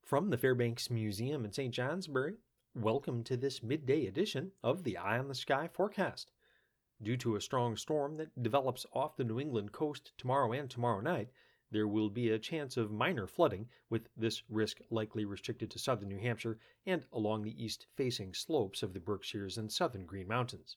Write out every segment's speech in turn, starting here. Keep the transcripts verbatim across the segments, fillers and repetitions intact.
From the Fairbanks Museum in Saint Johnsbury, welcome to this midday edition of the Eye on the Sky forecast. Due to a strong storm that develops off the New England coast tomorrow and tomorrow night, there will be a chance of minor flooding, with this risk likely restricted to southern New Hampshire and along the east-facing slopes of the Berkshires and southern Green Mountains.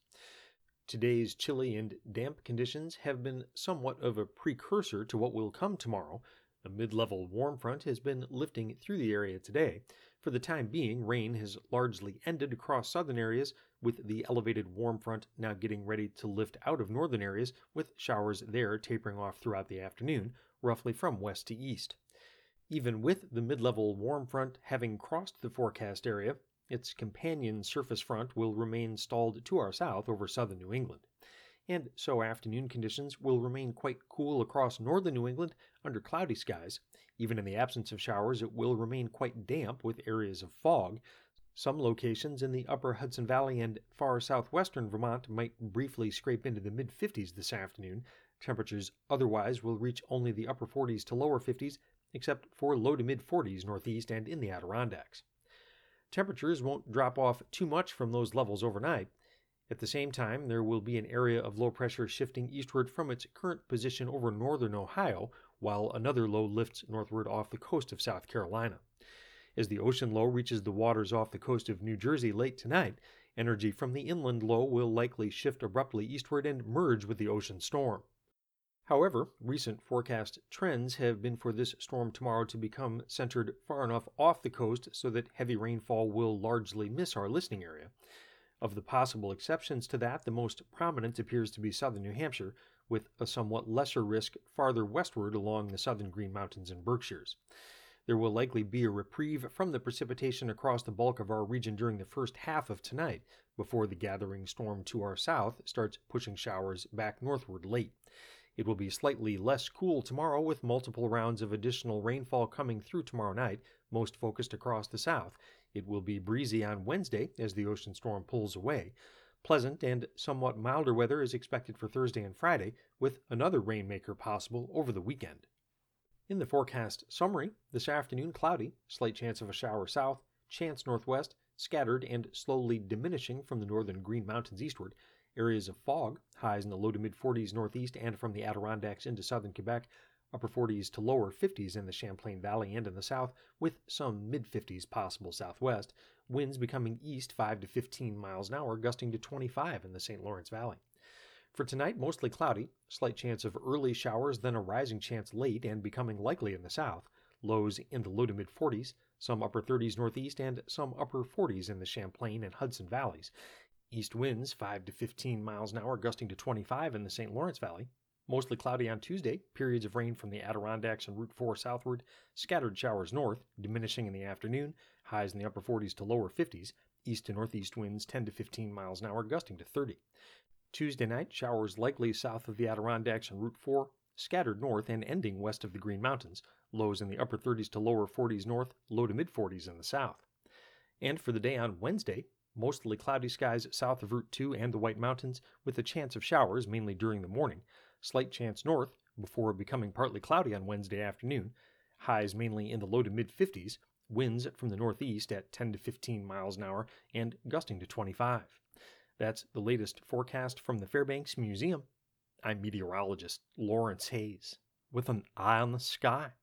Today's chilly and damp conditions have been somewhat of a precursor to what will come tomorrow. A mid-level warm front has been lifting through the area today. For the time being, rain has largely ended across southern areas, with the elevated warm front now getting ready to lift out of northern areas, with showers there tapering off throughout the afternoon, roughly from west to east. Even with the mid-level warm front having crossed the forecast area, its companion surface front will remain stalled to our south over southern New England. And so afternoon conditions will remain quite cool across northern New England under cloudy skies. Even in the absence of showers, it will remain quite damp with areas of fog. Some locations in the upper Hudson Valley and far southwestern Vermont might briefly scrape into the mid-fifties this afternoon. Temperatures otherwise will reach only the upper forties to lower fifties, except for low to mid-forties northeast and in the Adirondacks. Temperatures won't drop off too much from those levels overnight. At the same time, there will be an area of low pressure shifting eastward from its current position over northern Ohio, while another low lifts northward off the coast of South Carolina. As the ocean low reaches the waters off the coast of New Jersey late tonight, energy from the inland low will likely shift abruptly eastward and merge with the ocean storm. However, recent forecast trends have been for this storm tomorrow to become centered far enough off the coast so that heavy rainfall will largely miss our listening area. Of the possible exceptions to that, the most prominent appears to be southern New Hampshire, with a somewhat lesser risk farther westward along the southern Green Mountains and Berkshires. There will likely be a reprieve from the precipitation across the bulk of our region during the first half of tonight, before the gathering storm to our south starts pushing showers back northward late. It will be slightly less cool tomorrow, with multiple rounds of additional rainfall coming through tomorrow night, most focused across the south. It will be breezy on Wednesday as the ocean storm pulls away. Pleasant and somewhat milder weather is expected for Thursday and Friday, with another rainmaker possible over the weekend. In the forecast summary, this afternoon cloudy, slight chance of a shower south, chance northwest, scattered and slowly diminishing from the northern Green Mountains eastward. Areas of fog, highs in the low to mid-forties northeast and from the Adirondacks into southern Quebec, upper forties to lower fifties in the Champlain Valley and in the south, with some mid-fifties possible southwest. Winds becoming east five to fifteen miles an hour, gusting to twenty-five in the Saint Lawrence Valley. For tonight, mostly cloudy, slight chance of early showers, then a rising chance late and becoming likely in the south. Lows in the low to mid-forties, some upper thirties northeast and some upper forties in the Champlain and Hudson Valleys. East winds five to fifteen miles an hour, gusting to twenty-five in the Saint Lawrence Valley. Mostly cloudy on Tuesday, periods of rain from the Adirondacks and Route four southward, scattered showers north, diminishing in the afternoon, highs in the upper forties to lower fifties, east to northeast winds ten to fifteen miles an hour, gusting to thirty. Tuesday night, showers likely south of the Adirondacks and Route four, scattered north and ending west of the Green Mountains, lows in the upper thirties to lower forties north, low to mid-forties in the south. And for the day on Wednesday, mostly cloudy skies south of Route two and the White Mountains, with a chance of showers mainly during the morning. Slight chance north before becoming partly cloudy on Wednesday afternoon. Highs mainly in the low to mid-fifties. Winds from the northeast at ten to fifteen miles an hour and gusting to twenty-five. That's the latest forecast from the Fairbanks Museum. I'm meteorologist Lawrence Hayes with an eye on the sky.